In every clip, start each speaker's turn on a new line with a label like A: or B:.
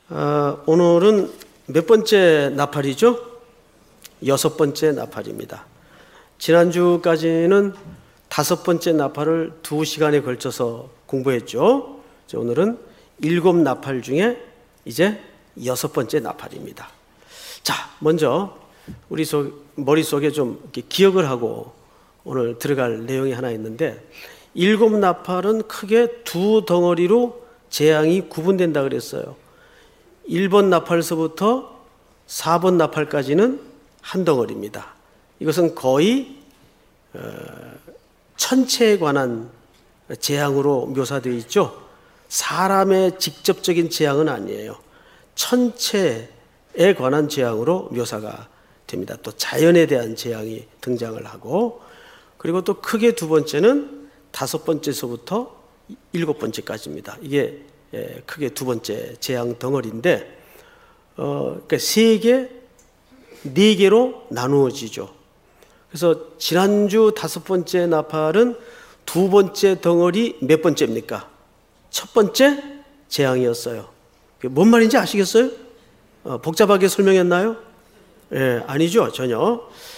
A: 오늘은 몇 번째 나팔이죠? 6번째 나팔입니다. 지난주까지는 5번째 나팔을 2시간에 걸쳐서 공부했죠. 오늘은 7나팔 중에 이제 6번째 나팔입니다. 자, 먼저 우리 머릿속에 좀 이렇게 기억을 하고 오늘 들어갈 내용이 하나 있는데, 7나팔은 크게 2덩어리로 재앙이 구분된다 그랬어요. 1번 나팔서부터 4번 나팔까지는 한 덩어리입니다. 이것은 거의 천체에 관한 재앙으로 묘사되어 있죠. 사람의 직접적인 재앙은 아니에요. 천체에 관한 재앙으로 묘사가 됩니다. 또 자연에 대한 재앙이 등장을 하고, 그리고 또 크게 두 번째는 5번째서부터 7번째까지입니다. 이게 크게 두 번째 재앙 덩어리인데, 그러니까 3개, 4개로 나누어지죠. 그래서 지난주 5번째 나팔은 두 번째 덩어리 몇 번째입니까? 첫 번째 재앙이었어요. 뭔 말인지 아시겠어요? 복잡하게 설명했나요? 아니죠, 전혀.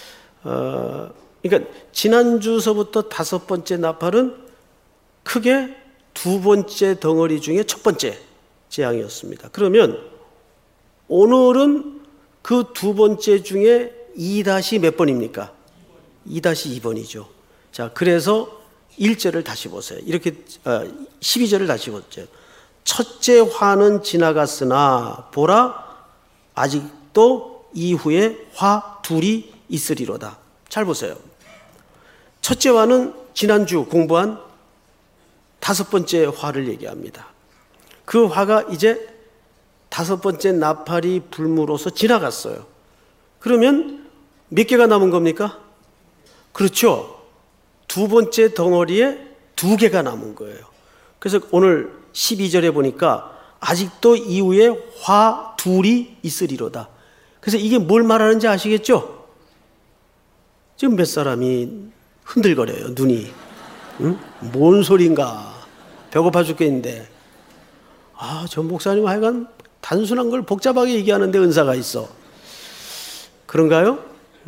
A: 그러니까 지난주서부터 5번째 나팔은 크게 두 번째 덩어리 중에 첫 번째 재앙이었습니다. 그러면 오늘은 그 두 번째 중에 2- 몇 번입니까? 2-2번이죠. 자, 그래서 1절을 다시 보세요. 이렇게 12절을 다시 보세요. 첫째 화는 지나갔으나 보라, 아직도 이후에 화 둘이 있으리로다. 잘 보세요. 첫째 화는 지난주 공부한 5번째 화를 얘기합니다. 그 화가 이제 5번째 나팔이 불므로서 지나갔어요. 그러면 몇 개가 남은 겁니까? 그렇죠. 두 번째 덩어리에 2개가 남은 거예요. 그래서 오늘 12절에 보니까 아직도 이후에 화 둘이 있으리로다. 그래서 이게 뭘 말하는지 아시겠죠? 지금 몇 사람이 흔들거려요, 눈이. 응? 뭔 소린가? 배고파 죽겠는데. 저 목사님 하여간 단순한 걸 복잡하게 얘기하는데 은사가 있어. 그런가요?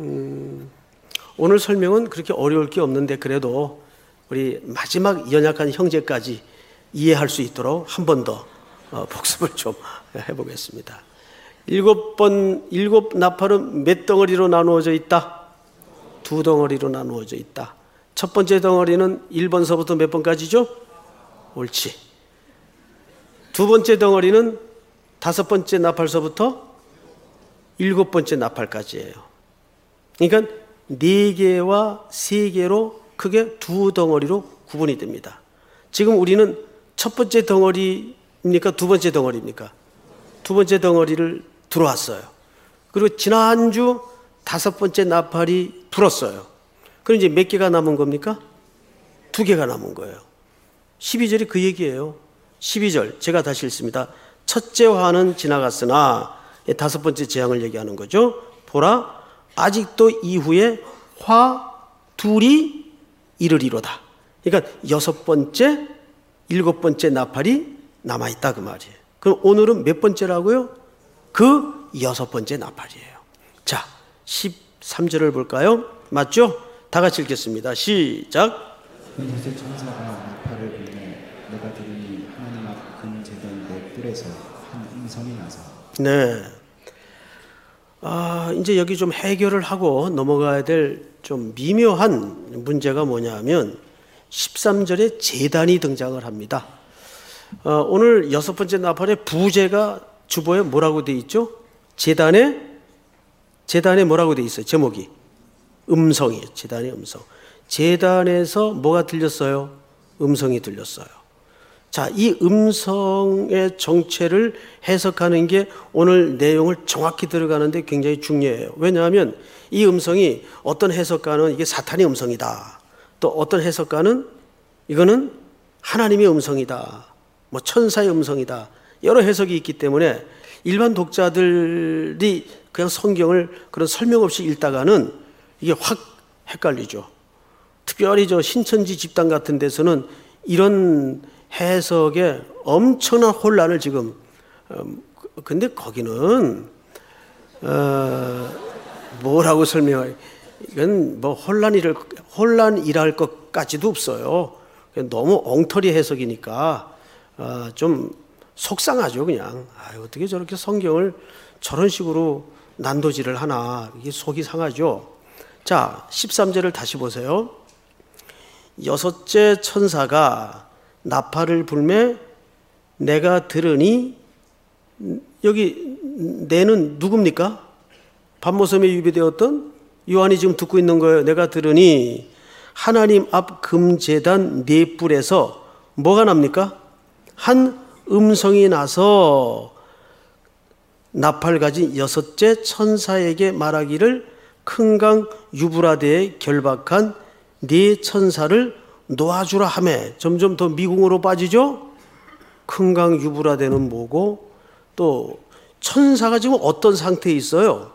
A: 오늘 설명은 그렇게 어려울 게 없는데, 그래도 우리 마지막 연약한 형제까지 이해할 수 있도록 한 번 더 복습을 좀 해보겠습니다. 7 나팔은 몇 덩어리로 나누어져 있다? 2덩어리로 나누어져 있다. 첫 번째 덩어리는 1번서부터 몇 번까지죠? 옳지. 두 번째 덩어리는 5번째 나팔서부터 7번째 나팔까지예요. 그러니까 4개와 3개로 크게 2덩어리로 구분이 됩니다. 지금 우리는 첫 번째 덩어리입니까? 두 번째 덩어리입니까? 두 번째 덩어리를 들어왔어요. 그리고 지난주 5번째 나팔이 불었어요. 그럼 이제 몇 개가 남은 겁니까? 2개가 남은 거예요. 12절이 그 얘기예요. 12절 제가 다시 읽습니다. 첫째 화는 지나갔으나, 5번째 재앙을 얘기하는 거죠. 보라, 아직도 이후에 화 둘이 이르리로다. 그러니까 6번째, 7번째 나팔이 남아있다 그 말이에요. 그럼 오늘은 몇 번째라고요? 그 6번째 나팔이에요. 자, 13절을 볼까요? 맞죠? 다 같이 읽겠습니다. 시작.
B: 그곳에 천사가 나팔을 불며 내가 들으니 하나님 앞 금제단 내 뜰에서 한 음성이 나서.
A: 네. 이제 여기 좀 해결을 하고 넘어가야 될 좀 미묘한 문제가 뭐냐 하면 13절에 제단이 등장을 합니다. 오늘 6번째 나팔의 부제가 주보에 뭐라고 돼 있죠? 제단에 뭐라고 돼 있어요? 제목이 음성이에요. 제단의 음성. 제단에서 뭐가 들렸어요? 음성이 들렸어요. 자, 이 음성의 정체를 해석하는 게 오늘 내용을 정확히 들어가는데 굉장히 중요해요. 왜냐하면 이 음성이 어떤 해석가는 이게 사탄의 음성이다, 또 어떤 해석가는 이거는 하나님의 음성이다, 뭐 천사의 음성이다, 여러 해석이 있기 때문에 일반 독자들이 그냥 성경을 그런 설명 없이 읽다가는 이게 확 헷갈리죠. 특별히 신천지 집단 같은 데서는 이런 해석에 엄청난 혼란을 지금 근데 거기는 뭐라고 설명할, 이건 뭐 혼란이랄 것까지도 없어요. 너무 엉터리 해석이니까 좀 속상하죠. 그냥 어떻게 저렇게 성경을 저런 식으로 난도질을 하나, 이게 속이 상하죠. 자, 13절을 다시 보세요. 여섯째 천사가 나팔을 불매 내가 들으니, 여기 내는 누굽니까? 밤모섬에 유비되었던 요한이 지금 듣고 있는 거예요. 내가 들으니 하나님 앞 금제단 네 뿔에서 뭐가 납니까? 한 음성이 나서 나팔 가진 여섯째 천사에게 말하기를 큰 강 유브라데에 결박한 네 천사를 놓아주라 하매. 점점 더 미궁으로 빠지죠. 큰 강 유브라데는 뭐고, 또 천사가 지금 어떤 상태에 있어요?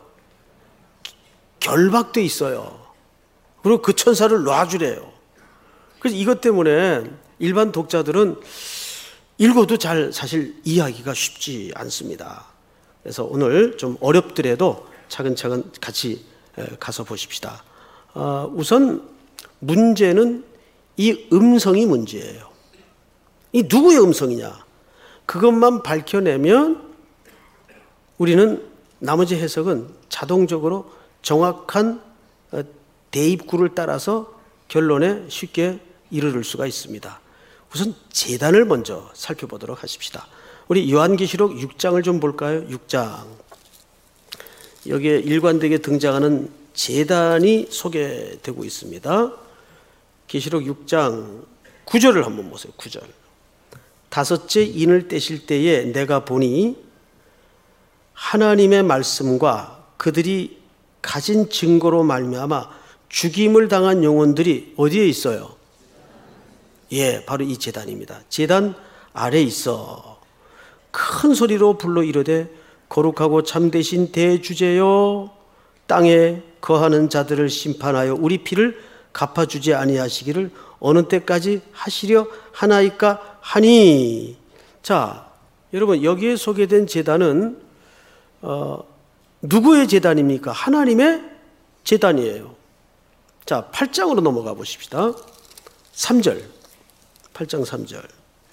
A: 결박돼 있어요. 그리고 그 천사를 놔주래요. 그래서 이것 때문에 일반 독자들은 읽어도 잘 사실 이해하기가 쉽지 않습니다. 그래서 오늘 좀 어렵더라도 차근차근 같이 가서 보십시다. 우선 문제는 이 음성이 문제예요. 이 누구의 음성이냐? 그것만 밝혀내면 우리는 나머지 해석은 자동적으로 정확한 대입구를 따라서 결론에 쉽게 이르를 수가 있습니다. 우선 제단을 먼저 살펴보도록 하십시다. 우리 요한계시록 6장을 좀 볼까요? 6장. 여기에 일관되게 등장하는 제단이 소개되고 있습니다. 계시록 6장 9절을 한번 보세요. 9절. 다섯째 인을 떼실 때에 내가 보니 하나님의 말씀과 그들이 가진 증거로 말미암아 죽임을 당한 영혼들이 어디에 있어요? 예, 바로 이 제단입니다. 제단 아래에 있어 큰 소리로 불러 이르되 거룩하고 참되신 대주제여, 땅에 거하는 자들을 심판하여 우리 피를 갚아주지 아니하시기를 어느 때까지 하시려 하나이까 하니. 자, 여러분, 여기에 소개된 제단은 누구의 제단입니까? 하나님의 제단이에요. 자, 8장으로 넘어가 보십시다. 3절. 8장 3절.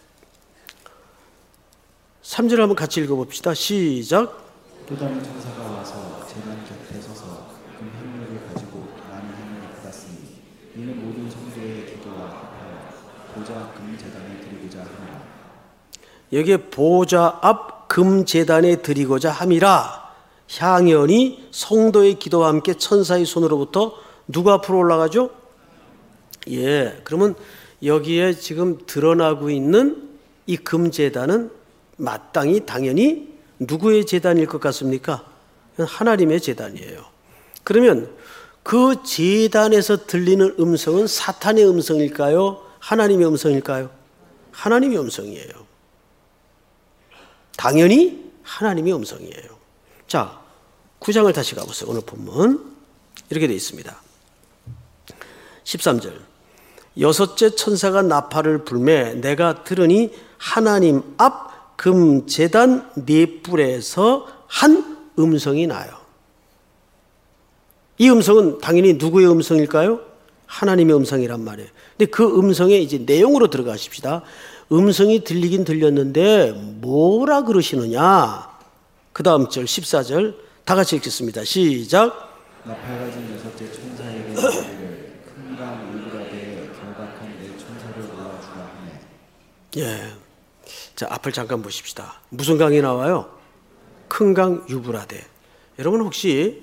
A: 3절 한번 같이 읽어봅시다. 시작.
B: 또 다른 천사가 와서 제단 곁에 서서 금 향료를 가지고 많은 향료를 받았으니 이는 모든 성도의 기도와 합하여 보좌 앞 금 제단에 드리고자 함이라.
A: 여기에 보좌 앞 금 제단에 드리고자 함이라. 향연이 성도의 기도와 함께 천사의 손으로부터 누구 앞으로 올라가죠? 예, 그러면 여기에 지금 드러나고 있는 이 금제단은 마땅히 당연히 누구의 제단일 것 같습니까? 하나님의 제단이에요. 그러면 그 제단에서 들리는 음성은 사탄의 음성일까요? 하나님의 음성일까요? 하나님의 음성이에요. 당연히 하나님의 음성이에요. 자, 9장을 다시 가보세요. 오늘 본문 이렇게 되어 있습니다. 13절. 여섯째 천사가 나팔을 불매 내가 들으니 하나님 앞 금 제단 네 뿔에서 한 음성이 나요. 이 음성은 당연히 누구의 음성일까요? 하나님의 음성이란 말이에요. 근데 그 음성에 이제 내용으로 들어가십시다. 음성이 들리긴 들렸는데 뭐라 그러시느냐? 그 다음 절 14절 다 같이 읽겠습니다. 시작.
B: 나팔 가진 여섯째 천사에게 이르기를 큰 강 유브라데에 결박한 네 천사를 놓아주라 하네.
A: 예. 자, 앞을 잠깐 보십시다. 무슨 강이 나와요? 큰 강 유브라데. 여러분 혹시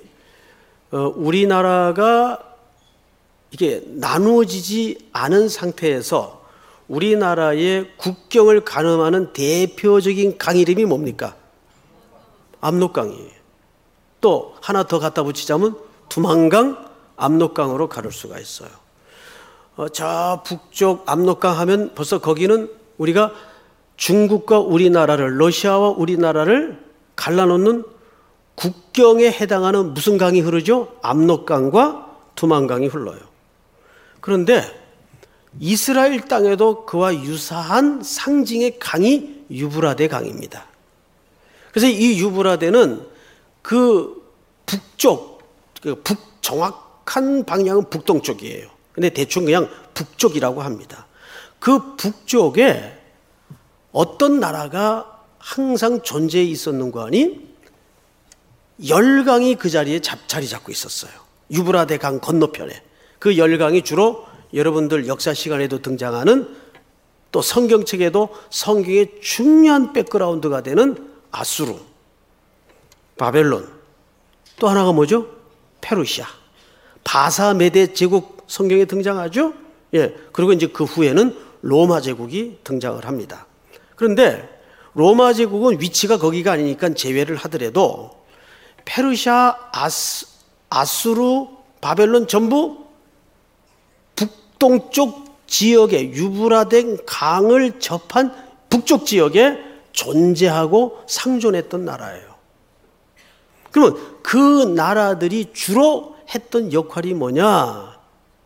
A: 우리나라가 이게 나누어지지 않은 상태에서 우리나라의 국경을 가늠하는 대표적인 강 이름이 뭡니까? 압록강이에요. 또 하나 더 갖다 붙이자면 두만강, 압록강으로 가를 수가 있어요. 저 북쪽 압록강 하면 벌써 거기는 우리가 중국과 우리나라를, 러시아와 우리나라를 갈라놓는 국경에 해당하는 무슨 강이 흐르죠? 압록강과 두만강이 흘러요. 그런데 이스라엘 땅에도 그와 유사한 상징의 강이 유브라데 강입니다. 그래서 이 유브라데는 그 북쪽, 정확한 방향은 북동쪽이에요. 근데 대충 그냥 북쪽이라고 합니다. 그 북쪽에 어떤 나라가 항상 존재해 있었는가 하니 열강이 그 자리에 자리 잡고 있었어요. 유브라데 강 건너편에. 그 열강이 주로 여러분들 역사 시간에도 등장하는, 또 성경책에도 성경의 중요한 백그라운드가 되는 아수르, 바벨론, 또 하나가 뭐죠? 페르시아, 바사메데 제국 성경에 등장하죠. 예, 그리고 이제 그 후에는 로마 제국이 등장을 합니다. 그런데 로마 제국은 위치가 거기가 아니니까 제외를 하더라도 페르시아, 아수르, 바벨론 전부 북동쪽 지역에, 유브라데 강을 접한 북쪽 지역에 존재하고 상존했던 나라예요. 그러면 그 나라들이 주로 했던 역할이 뭐냐?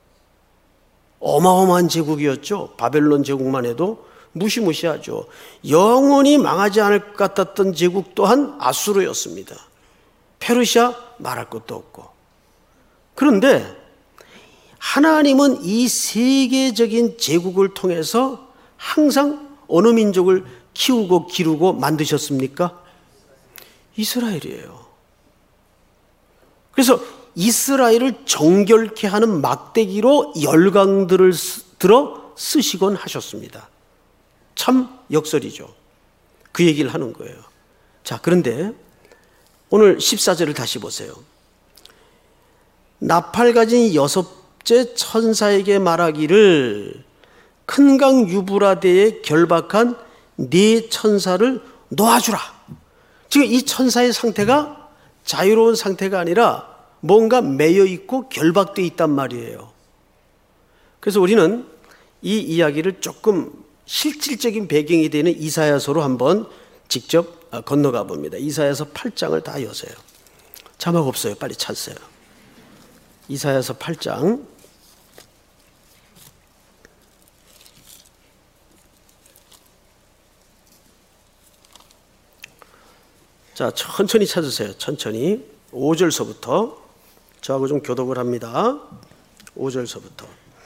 A: 어마어마한 제국이었죠. 바벨론 제국만 해도 무시무시하죠. 영원히 망하지 않을 것 같았던 제국 또한 아수르였습니다. 페르시아 말할 것도 없고. 그런데 하나님은 이 세계적인 제국을 통해서 항상 어느 민족을 키우고 기르고 만드셨습니까? 이스라엘이에요. 그래서 이스라엘을 정결케 하는 막대기로 열강들을 들어 쓰시곤 하셨습니다. 참 역설이죠. 그 얘기를 하는 거예요. 자, 그런데 오늘 14절을 다시 보세요. 나팔 가진 여섯째 천사에게 말하기를 큰 강 유브라데에 결박한 네 천사를 놓아주라. 지금 이 천사의 상태가 자유로운 상태가 아니라 뭔가 매여 있고 결박되어 있단 말이에요. 그래서 우리는 이 이야기를 조금 실질적인 배경이 되는 이사야서로 한번 직접 건너가 봅니다. 이사야서 8장을 다 여세요. 자막 없어요. 빨리 찾으세요. 이사야서 8장. 자, 천천히 찾으세요. 천천히. 5절서부터. 저하고 좀 교독을 합니다. 5절서부터.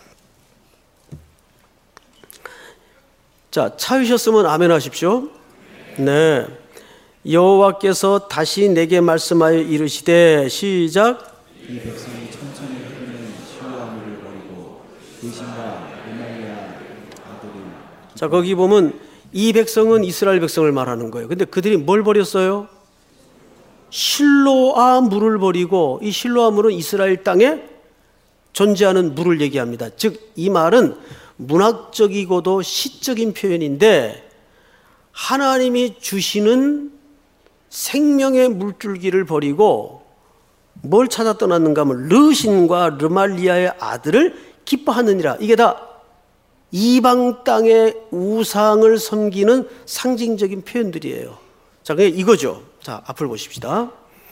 A: 자, 찾으셨으면 아멘 하십시오. 네. 여호와께서 다시 내게 말씀하여 이르시되, 시작.
B: 이 백성이 천천히 흐르는 실로아물을 버리고 대신과 루말리아 아들을.
A: 자, 거기 보면 이 백성은 이스라엘 백성을 말하는 거예요. 근데 그들이 뭘 버렸어요? 실로아 물을 버리고, 이 실로아 물은 이스라엘 땅에 존재하는 물을 얘기합니다. 즉, 이 말은 문학적이고도 시적인 표현인데 하나님이 주시는 생명의 물줄기를 버리고 뭘 찾아 떠났는가 하면 르신과 르말리아의 아들을 기뻐하느니라. 이게 다 이방 땅의 우상을 섬기는 상징적인 표현들이에요. 자, 그게 이거죠. 자, 앞을 보십시다.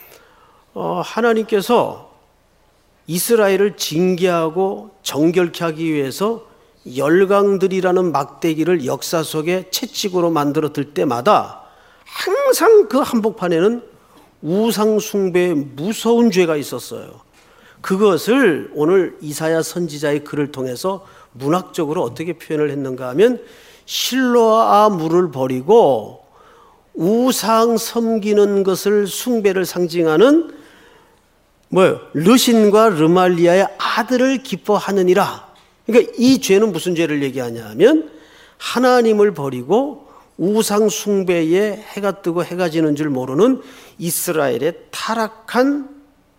A: 하나님께서 이스라엘을 징계하고 정결케 하기 위해서 열강들이라는 막대기를 역사 속에 채찍으로 만들어 들 때마다 항상 그 한복판에는 우상 숭배의 무서운 죄가 있었어요. 그것을 오늘 이사야 선지자의 글을 통해서 문학적으로 어떻게 표현을 했는가 하면 실로아 물을 버리고 우상 섬기는 것을 숭배를 상징하는 뭐예요? 르신과 르말리아의 아들을 기뻐하느니라. 그러니까 이 죄는 무슨 죄를 얘기하냐 하면 하나님을 버리고 우상 숭배에 해가 뜨고 해가 지는 줄 모르는 이스라엘의 타락한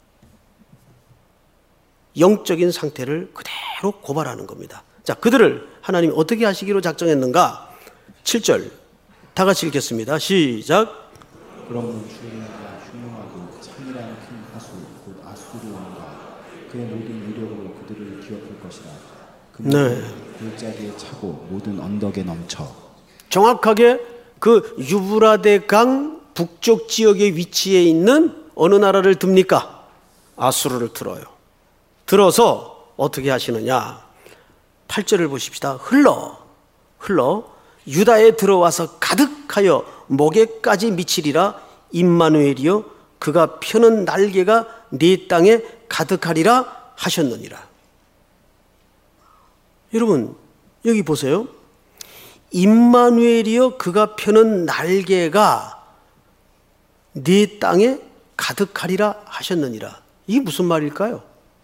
A: 영적인 상태를 그대로 고발하는 겁니다. 자, 그들을 하나님이 어떻게 하시기로 작정했는가? 7절 다 같이 읽겠습니다. 시작.
B: 그러므로 주의하라. 흉흉하고 창이라는 큰 하수 곧 아수르 왕과 그의 모든 위력으로 그들을 뒤엎을 것이라.
A: 네.
B: 골짜기에 차고 모든 언덕에 넘쳐.
A: 정확하게 그 유브라데 강 북쪽 지역에 위치해 있는 어느 나라를 듭니까? 아수르를 들어요. 들어서 어떻게 하시느냐? 8절을 보십시다. 흘러 유다에 들어와서 가득하여 목에까지 미치리라. 임마누엘이요 그가 펴는 날개가 네 땅에 가득하리라 하셨느니라. 여러분 여기 보세요. 임마누엘이요 그가 펴는 날개가 네 땅에 가득하리라 하셨느니라. 이게 무슨 말일까요?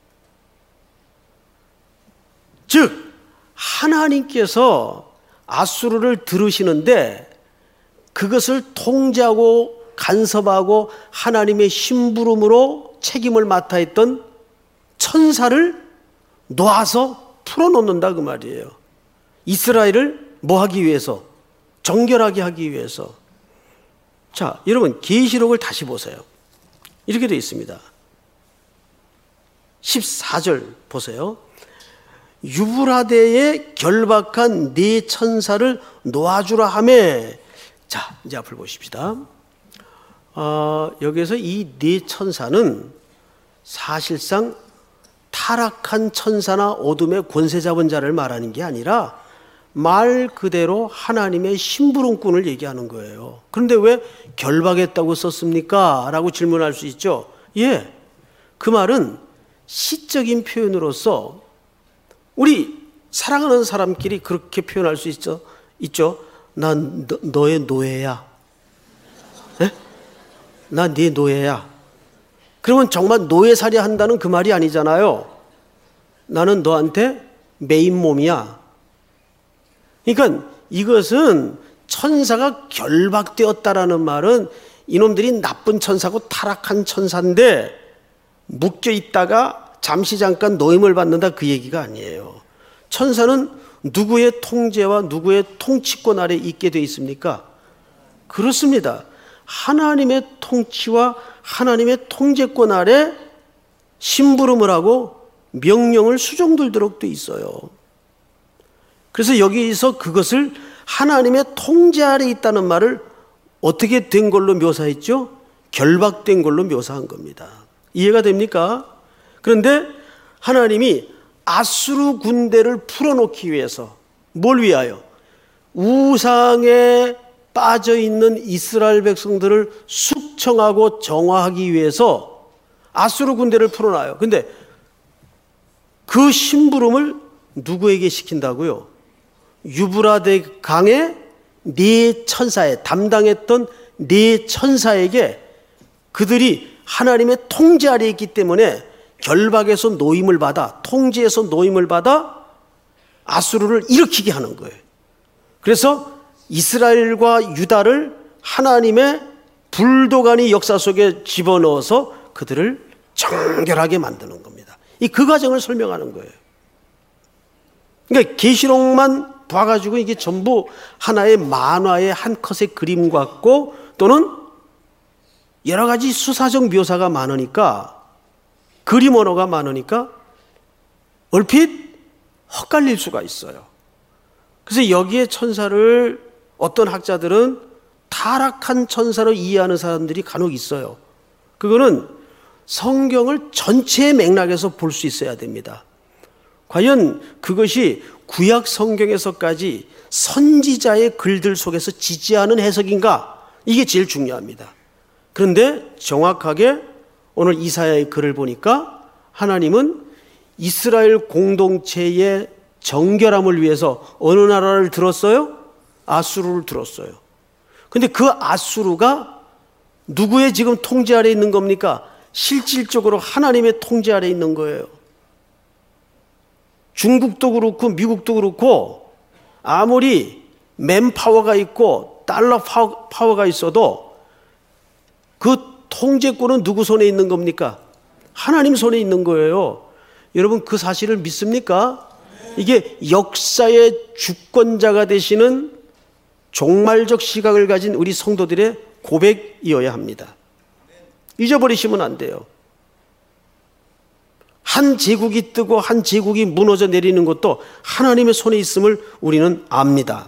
A: 즉 하나님께서 아수르를 들으시는데 그것을 통제하고 간섭하고 하나님의 심부름으로 책임을 맡아 했던 천사를 놓아서 풀어놓는다 그 말이에요. 이스라엘을 뭐 하기 위해서? 정결하게 하기 위해서. 자, 여러분 계시록을 다시 보세요. 이렇게 되어 있습니다. 14절 보세요. 유브라데에 결박한 네 천사를 놓아주라 하매. 자, 이제 앞을 보십시다. 여기에서 이 네 천사는 사실상 타락한 천사나 어둠의 권세 잡은 자를 말하는 게 아니라 말 그대로 하나님의 심부름꾼을 얘기하는 거예요. 그런데 왜 결박했다고 썼습니까? 라고 질문할 수 있죠. 예, 그 말은 시적인 표현으로서 우리 사랑하는 사람끼리 그렇게 표현할 수 있죠. 난 너의 노예야. 네? 난 네 노예야. 그러면 정말 노예살이 한다는 그 말이 아니잖아요. 나는 너한테 메인 몸이야. 그러니까 이것은 천사가 결박되었다라는 말은 이놈들이 나쁜 천사고 타락한 천사인데 묶여 있다가 잠시 잠깐 노임을 받는다 그 얘기가 아니에요. 천사는 누구의 통제와 누구의 통치권 아래 있게 되어 있습니까? 그렇습니다. 하나님의 통치와 하나님의 통제권 아래 심부름을 하고 명령을 수종들도록 되어 있어요. 그래서 여기서 그것을 하나님의 통제 아래 있다는 말을 어떻게 된 걸로 묘사했죠? 결박된 걸로 묘사한 겁니다. 이해가 됩니까? 그런데 하나님이 아수르 군대를 풀어놓기 위해서 뭘 위하여? 우상에 빠져있는 이스라엘 백성들을 숙청하고 정화하기 위해서 아수르 군대를 풀어놔요. 그런데 그 심부름을 누구에게 시킨다고요? 유브라데 강의 네 천사에 담당했던 네 천사에게 그들이 하나님의 통제 아래 있기 때문에 결박에서 노임을 받아 통제에서 노임을 받아 아수르를 일으키게 하는 거예요. 그래서 이스라엘과 유다를 하나님의 불도가니 역사 속에 집어넣어서 그들을 정결하게 만드는 겁니다. 그 과정을 설명하는 거예요. 그러니까 계시록만 봐가지고 이게 전부 하나의 만화의 한 컷의 그림 같고 또는 여러 가지 수사적 묘사가 많으니까 그림 언어가 많으니까 얼핏 헛갈릴 수가 있어요. 그래서 여기에 천사를 어떤 학자들은 타락한 천사로 이해하는 사람들이 간혹 있어요. 그거는 성경을 전체의 맥락에서 볼 수 있어야 됩니다. 과연 그것이 구약 성경에서까지 선지자의 글들 속에서 지지하는 해석인가? 이게 제일 중요합니다. 그런데 정확하게 오늘 이사야의 글을 보니까 하나님은 이스라엘 공동체의 정결함을 위해서 어느 나라를 들었어요? 아수르를 들었어요. 그런데 그 아수르가 누구의 지금 통제 아래 있는 겁니까? 실질적으로 하나님의 통제 아래 있는 거예요. 중국도 그렇고 미국도 그렇고 아무리 맨파워가 있고 달러 파워가 있어도 그 통제권은 누구 손에 있는 겁니까? 하나님 손에 있는 거예요. 여러분 그 사실을 믿습니까? 이게 역사의 주권자가 되시는 종말적 시각을 가진 우리 성도들의 고백이어야 합니다. 잊어버리시면 안 돼요. 한 제국이 뜨고 한 제국이 무너져 내리는 것도 하나님의 손에 있음을 우리는 압니다.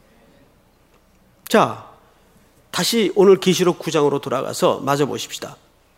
A: 자, 다시 오늘 계시록 9장으로 돌아가서 마저 보십시다.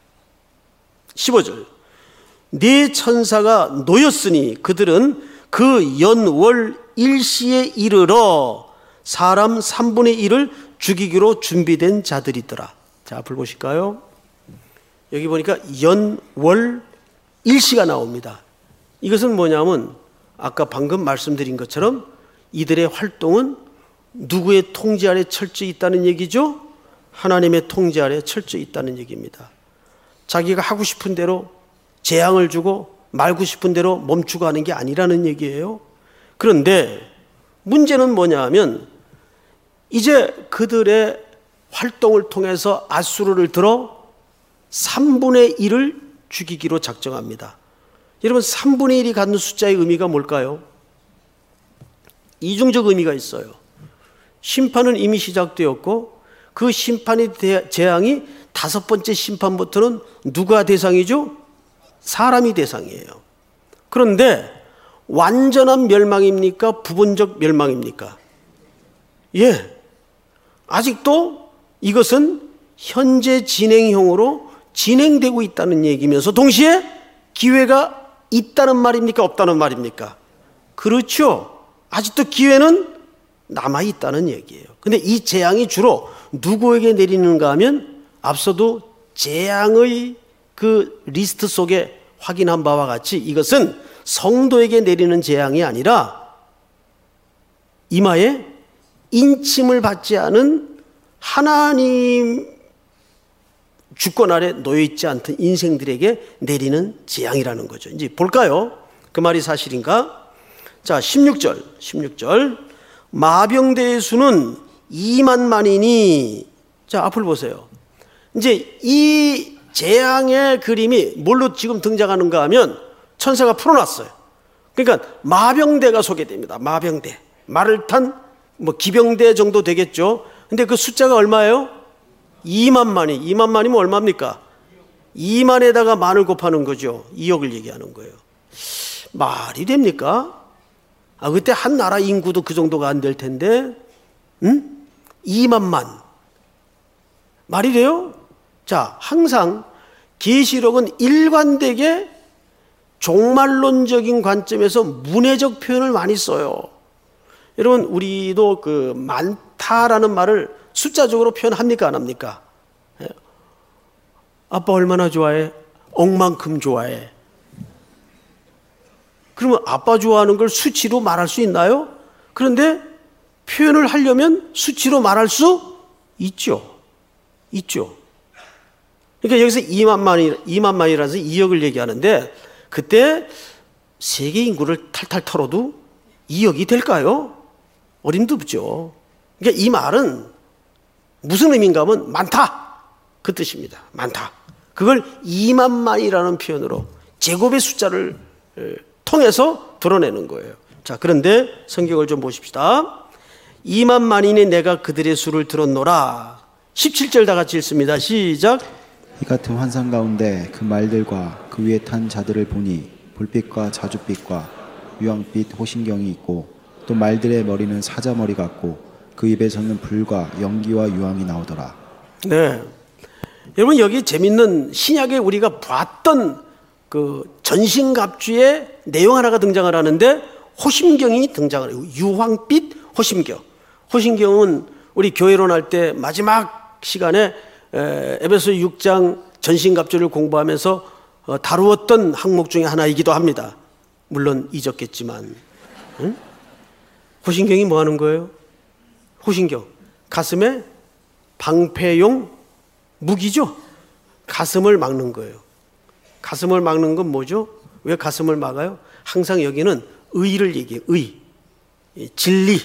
A: 15절. 네 천사가 놓였으니 그들은 그 연월 일시에 이르러 사람 3분의 1을 죽이기로 준비된 자들이더라. 자, 앞을 보실까요? 여기 보니까 연, 월, 일시가 나옵니다. 이것은 뭐냐면 아까 방금 말씀드린 것처럼 이들의 활동은 누구의 통제 아래 철저히 있다는 얘기죠? 하나님의 통제 아래 철저히 있다는 얘기입니다. 자기가 하고 싶은 대로 재앙을 주고 말고 싶은 대로 멈추고 하는 게 아니라는 얘기예요. 그런데 문제는 뭐냐 하면 이제 그들의 활동을 통해서 아수르를 들어 3분의 1을 죽이기로 작정합니다. 여러분, 3분의 1이 갖는 숫자의 의미가 뭘까요? 이중적 의미가 있어요. 심판은 이미 시작되었고 그 심판의 재앙이 5번째 심판부터는 누가 대상이죠? 사람이 대상이에요. 그런데 완전한 멸망입니까? 부분적 멸망입니까? 예. 아직도 이것은 현재 진행형으로 진행되고 있다는 얘기면서 동시에 기회가 있다는 말입니까? 없다는 말입니까? 그렇죠. 아직도 기회는 남아있다는 얘기예요. 근데 이 재앙이 주로 누구에게 내리는가 하면 앞서도 재앙의 그 리스트 속에 확인한 바와 같이 이것은 성도에게 내리는 재앙이 아니라 이마에 인침을 받지 않은 하나님 주권 아래 놓여있지 않던 인생들에게 내리는 재앙이라는 거죠. 이제 볼까요? 그 말이 사실인가? 자, 16절 마병대의 수는 2만만이니, 자, 앞을 보세요. 이제 이 재앙의 그림이 뭘로 지금 등장하는가 하면 천사가 풀어놨어요. 그러니까 마병대가 소개됩니다. 마병대, 말을 탄 기병대 정도 되겠죠. 근데 그 숫자가 얼마예요? 2만만이. 2만만이면 얼마입니까? 2만에다가 만을 곱하는 거죠. 2억을 얘기하는 거예요. 말이 됩니까? 그때 한 나라 인구도 그 정도가 안 될 텐데 2만만. 말이 돼요? 자, 항상 계시록은 일관되게 종말론적인 관점에서 문해적 표현을 많이 써요. 여러분, 우리도 그 많다라는 말을 숫자적으로 표현합니까? 안 합니까? 아빠 얼마나 좋아해? 억만큼 좋아해. 그러면 아빠 좋아하는 걸 수치로 말할 수 있나요? 그런데 표현을 하려면 수치로 말할 수 있죠. 있죠. 그러니까 여기서 2만만이라서 2억을 얘기하는데 그때 세계 인구를 탈탈 털어도 2억이 될까요? 어림도 없죠. 그러니까 이 말은 무슨 의미인가 하면 많다, 그 뜻입니다. 많다. 그걸 2만만이라는 표현으로 제곱의 숫자를 통해서 드러내는 거예요. 자, 그런데 성경을 좀 보십시다. 2만만인의 내가 그들의 수를 들었노라. 17절 다 같이 읽습니다. 시작.
B: 이 같은 환상 가운데 그 말들과 그 위에 탄 자들을 보니 불빛과 자줏빛과 유황빛 호신경이 있고 또 말들의 머리는 사자머리 같고 그 입에서는 불과 연기와 유황이 나오더라.
A: 네, 여러분, 여기 재밌는 신약에 우리가 봤던 그 전신갑주의 내용 하나가 등장을 하는데 호심경이 등장을 해요. 유황빛 호심경. 호심경은 우리 교회론 할 때 마지막 시간에 에베소 6장 전신갑주를 공부하면서 다루었던 항목 중에 하나이기도 합니다. 물론 잊었겠지만. 응? 호신경이 뭐 하는 거예요? 호신경, 가슴에 방패용 무기죠. 가슴을 막는 거예요. 가슴을 막는 건 뭐죠? 왜 가슴을 막아요? 항상 여기는 의를 얘기해요. 의, 진리.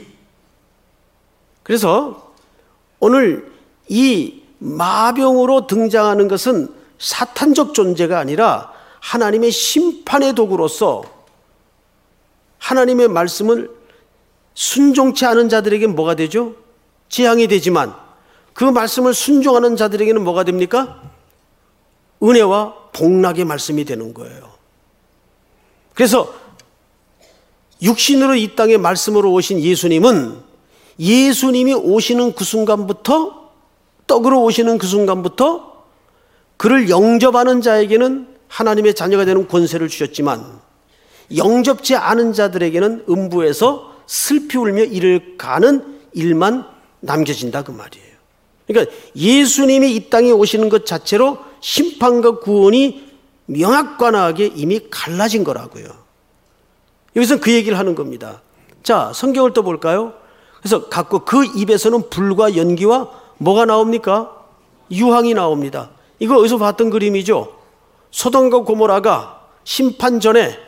A: 그래서 오늘 이 마병으로 등장하는 것은 사탄적 존재가 아니라 하나님의 심판의 도구로서 하나님의 말씀을 순종치 않은 자들에게는 뭐가 되죠? 재앙이 되지만 그 말씀을 순종하는 자들에게는 뭐가 됩니까? 은혜와 복락의 말씀이 되는 거예요. 그래서 육신으로 이 땅에 말씀으로 오신 예수님은 예수님이 오시는 그 순간부터, 떡으로 오시는 그 순간부터 그를 영접하는 자에게는 하나님의 자녀가 되는 권세를 주셨지만 영접지 않은 자들에게는 음부에서 슬피 울며 이를 가는 일만 남겨진다, 그 말이에요. 그러니까 예수님이 이 땅에 오시는 것 자체로 심판과 구원이 명확관하게 이미 갈라진 거라고요. 여기서 그 얘기를 하는 겁니다. 자, 성경을 또 볼까요? 그래서 갖고 그 입에서는 불과 연기와 뭐가 나옵니까? 유황이 나옵니다. 이거 어디서 봤던 그림이죠? 소돔과 고모라가 심판 전에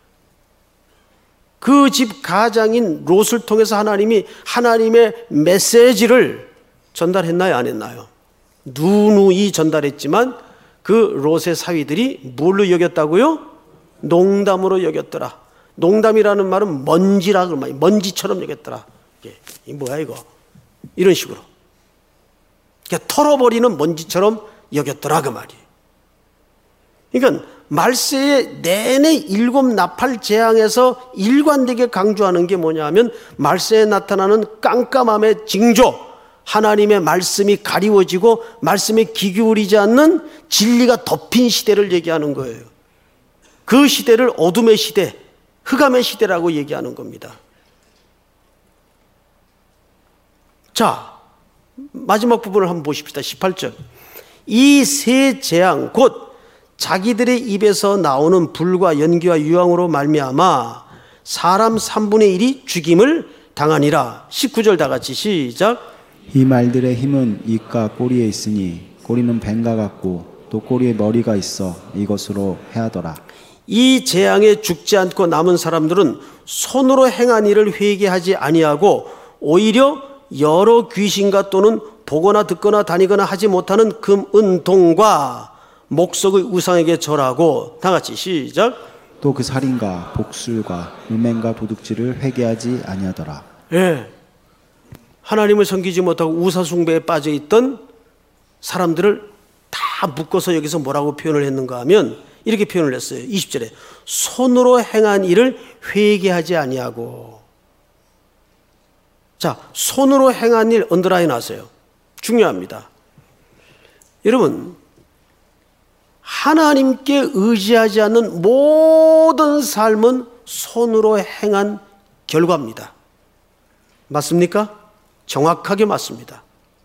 A: 그 집 가장인 롯을 통해서 하나님이 하나님의 메시지를 전달했나요? 안 했나요? 누누이 전달했지만 그 롯의 사위들이 뭘로 여겼다고요? 농담으로 여겼더라. 농담이라는 말은 먼지라 그 말이에요. 먼지처럼 여겼더라. 이 뭐야 이거? 이런 식으로. 그러니까 털어버리는 먼지처럼 여겼더라 그 말이에요. 그러니까 말세의 내내 일곱 나팔 재앙에서 일관되게 강조하는 게 뭐냐면 말세에 나타나는 깜깜함의 징조, 하나님의 말씀이 가리워지고 말씀에 귀 기울이지 않는 진리가 덮인 시대를 얘기하는 거예요. 그 시대를 어둠의 시대, 흑암의 시대라고 얘기하는 겁니다. 자, 마지막 부분을 한번 보십시다. 18절. 이 세 재앙 곧 자기들의 입에서 나오는 불과 연기와 유황으로 말미암아 사람 3분의 1이 죽임을 당하니라. 19절 다 같이 시작.
B: 이 말들의 힘은 입과 꼬리에 있으니 꼬리는 뱀과 같고 또 꼬리에 머리가 있어 이것으로 해하더라.
A: 이 재앙에 죽지 않고 남은 사람들은 손으로 행한 일을 회개하지 아니하고 오히려 여러 귀신과 또는 보거나 듣거나 다니거나 하지 못하는 금, 은, 동과 목석의 우상에게 절하고 다 같이 시작.
B: 또 그 살인과 복술과 음행과 도둑질을 회개하지 아니하더라.
A: 예. 하나님을 섬기지 못하고 우상 숭배에 빠져 있던 사람들을 다 묶어서 여기서 뭐라고 표현을 했는가 하면 이렇게 표현을 했어요. 20절에 손으로 행한 일을 회개하지 아니하고. 자, 손으로 행한 일 언더라인 하세요. 중요합니다. 여러분, 하나님께 의지하지 않는 모든 삶은 손으로 행한 결과입니다. 맞습니까? 정확하게 맞습니다.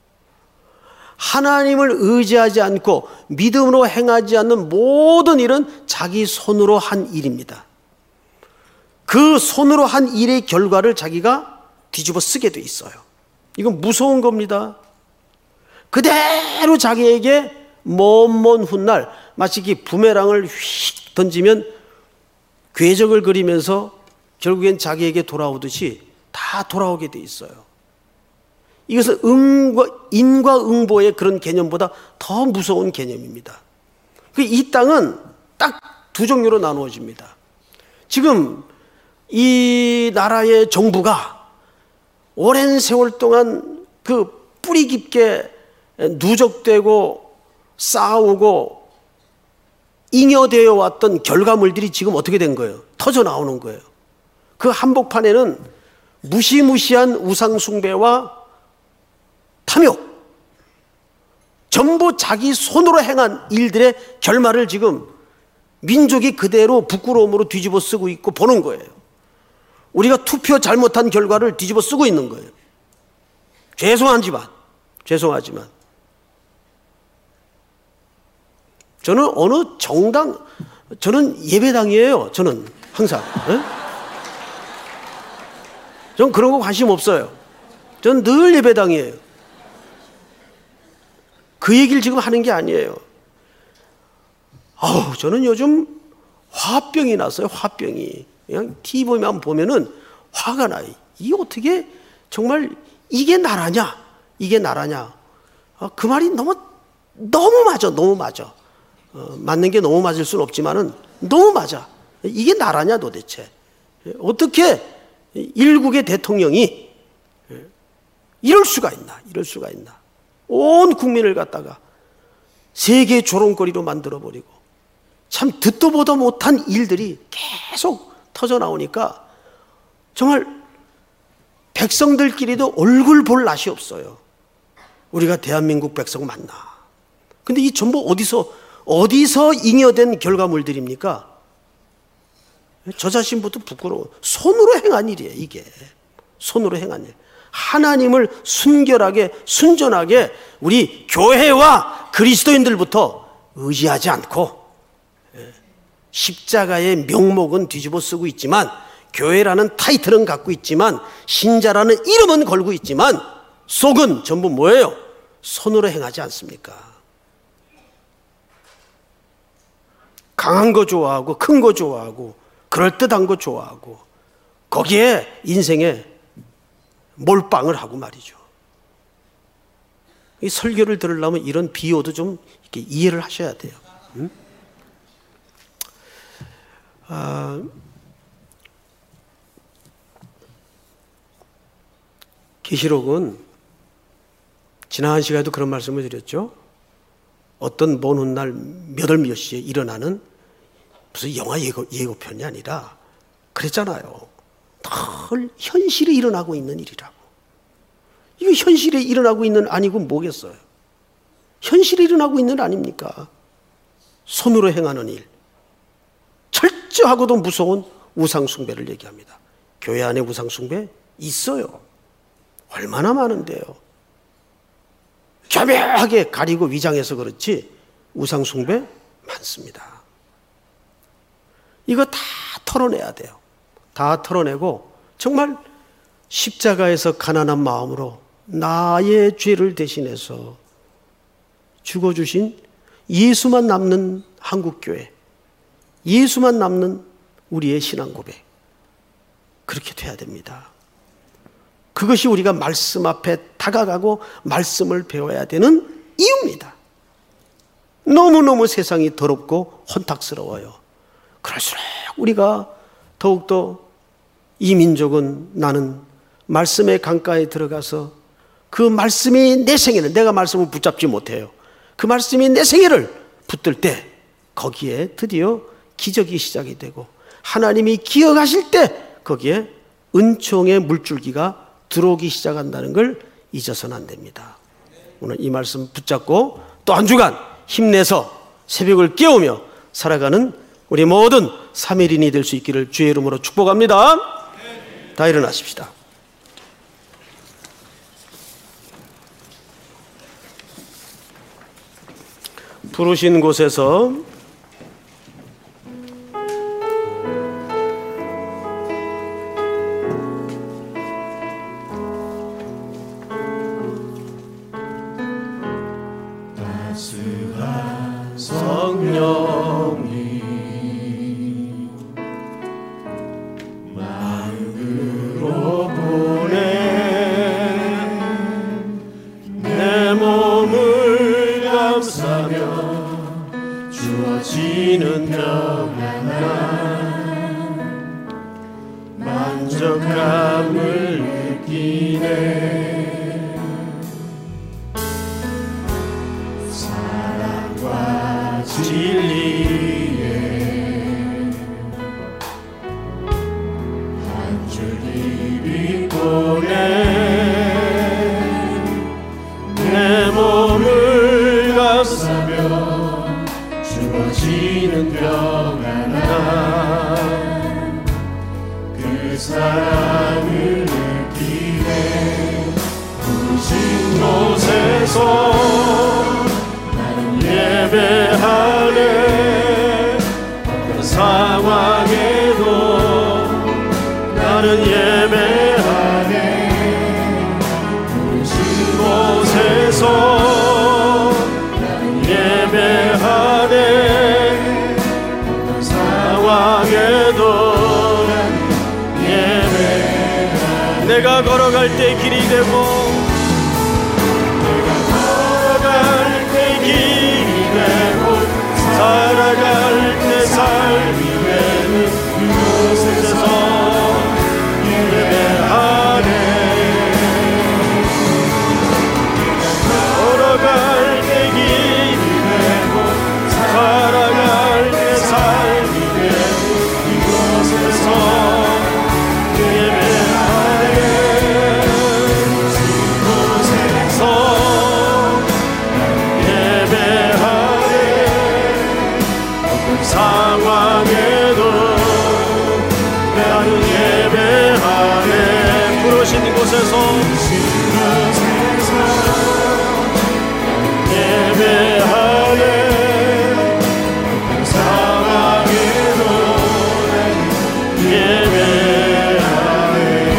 A: 하나님을 의지하지 않고 믿음으로 행하지 않는 모든 일은 자기 손으로 한 일입니다. 그 손으로 한 일의 결과를 자기가 뒤집어 쓰게 돼 있어요. 이건 무서운 겁니다. 그대로 자기에게 먼 훗날 마치 부메랑을 휙 던지면 궤적을 그리면서 결국엔 자기에게 돌아오듯이 다 돌아오게 돼 있어요. 이것은 인과응보의 그런 개념보다 더 무서운 개념입니다. 이 땅은 딱 두 종류로 나누어집니다. 지금 이 나라의 정부가 오랜 세월 동안 그 뿌리 깊게 누적되고 싸우고 잉여되어 왔던 결과물들이 지금 어떻게 된 거예요? 터져 나오는 거예요. 그 한복판에는 무시무시한 우상숭배와 탐욕, 전부 자기 손으로 행한 일들의 결말을 지금 민족이 그대로 부끄러움으로 뒤집어 쓰고 있고 보는 거예요. 우리가 투표 잘못한 결과를 뒤집어 쓰고 있는 거예요. 죄송하지만 저는 어느 정당, 저는 예배당이에요. 저는 항상. 저는 그런 거 관심 없어요. 저는 늘 예배당이에요. 그 얘기를 지금 하는 게 아니에요. 저는 요즘 화병이 났어요. 화병이. 그냥 TV만 보면은 화가 나요. 이게 어떻게 정말 이게 나라냐? 그 말이 너무 맞아. 맞는 게 너무 맞을 수는 없지만은 너무 맞아. 이게 나라냐 도대체? 어떻게 일국의 대통령이 이럴 수가 있나? 온 국민을 갖다가 세계 조롱거리로 만들어버리고 참 듣도 보도 못한 일들이 계속 터져 나오니까 정말 백성들끼리도 얼굴 볼 낯이 없어요. 우리가 대한민국 백성 맞나? 근데 이 전부 어디서 잉여된 결과물들입니까? 저 자신부터 부끄러워. 손으로 행한 일이에요, 이게. 손으로 행한 일. 하나님을 순결하게 순전하게 우리 교회와 그리스도인들부터 의지하지 않고 십자가의 명목은 뒤집어 쓰고 있지만, 교회라는 타이틀은 갖고 있지만, 신자라는 이름은 걸고 있지만 속은 전부 뭐예요? 손으로 행하지 않습니까? 강한 거 좋아하고 큰 거 좋아하고 그럴듯한 거 좋아하고 거기에 인생에 몰빵을 하고 말이죠. 이 설교를 들으려면 이런 비유도 좀 이렇게 이해를 하셔야 돼요. 계시록은 지난 시간에도 그런 말씀을 드렸죠. 어떤 먼 훗날 몇 월 몇 시에 일어나는 무슨 영화 예고편이 아니라 그랬잖아요. 늘 현실에 일어나고 있는 일이라고. 이거 현실에 일어나고 있는 아니고 뭐겠어요? 현실에 일어나고 있는 아닙니까? 손으로 행하는 일. 철저하고도 무서운 우상숭배를 얘기합니다. 교회 안에 우상숭배 있어요. 얼마나 많은데요. 교묘하게 가리고 위장해서 그렇지 우상숭배 많습니다. 이거 다 털어내야 돼요. 다 털어내고 정말 십자가에서 가난한 마음으로 나의 죄를 대신해서 죽어주신 예수만 남는 한국교회, 예수만 남는 우리의 신앙 고백, 그렇게 돼야 됩니다. 그것이 우리가 말씀 앞에 다가가고 말씀을 배워야 되는 이유입니다. 너무너무 세상이 더럽고 혼탁스러워요. 그럴수록 우리가 더욱더 이 민족은, 나는 말씀의 강가에 들어가서 그 말씀이 내 생애를, 내가 말씀을 붙잡지 못해요. 그 말씀이 내 생애를 붙들 때 거기에 드디어 기적이 시작이 되고, 하나님이 기억하실 때 거기에 은총의 물줄기가 들어오기 시작한다는 걸 잊어서는 안 됩니다. 오늘 이 말씀 붙잡고 또 한 주간 힘내서 새벽을 깨우며 살아가는 우리 모든 3일인이 될 수 있기를 주의 이름으로 축복합니다. 다 일어나십시다. 부르신 곳에서 따스한 성령이 마음으로 보내 내 몸을 감싸며 주어지는 평안한 만족감을 느끼네. 사랑과 진리에 한 줄기 빛보네 내 몸을 감싸며 주어지는 평안한 그 사랑을 느끼네. 부르신 곳에서 나는 예배하네. 어떤 상황에도 나는 예배하네. 부르신 곳에서 나는 예배하네. 어떤 상황에도 예배하네. 내가 걸어갈 때 길이 되고 살아갈 때 삶이 되는 그곳에서 예배하네. 걸어갈 때 길이 되고 살아갈 때 삶이 되는 이곳에서 예배하네. 이곳에서 상황에도 나는 예배하네. 부르신 이곳에서 예배하네. 사랑의 노래 예배하네.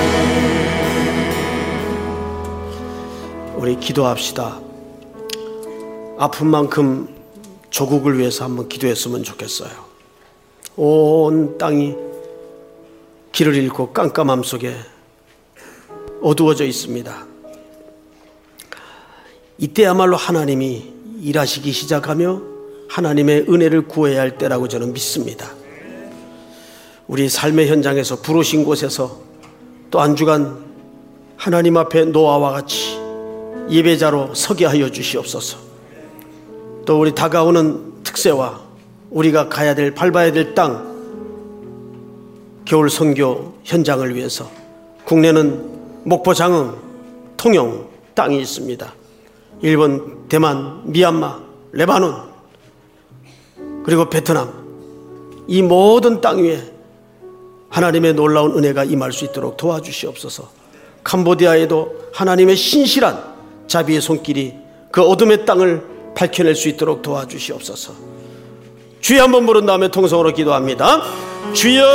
A: 우리 기도합시다. 아픈 만큼 조국을 위해서 한번 기도했으면 좋겠어요. 온 땅이 길을 잃고 깜깜함 속에 어두워져 있습니다. 이때야말로 하나님이 일하시기 시작하며 하나님의 은혜를 구해야 할 때라고 저는 믿습니다. 우리 삶의 현장에서 부르신 곳에서 또 한 주간 하나님 앞에 노아와 같이 예배자로 서게 하여 주시옵소서. 또 우리 다가오는 특세와 우리가 가야 될 밟아야 될 땅, 겨울 선교 현장을 위해서 국내는 목포, 장흥, 통영 땅이 있습니다. 일본, 대만, 미얀마, 레바논, 그리고 베트남, 이 모든 땅 위에 하나님의 놀라운 은혜가 임할 수 있도록 도와주시옵소서. 캄보디아에도 하나님의 신실한 자비의 손길이 그 어둠의 땅을 밝혀낼 수 있도록 도와주시옵소서. 주여 한번 부른 다음에 통성으로 기도합니다. 주여,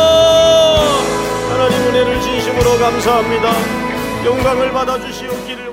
A: 하나님 은혜를 진심으로 감사합니다. 영광을 받아주시옵기를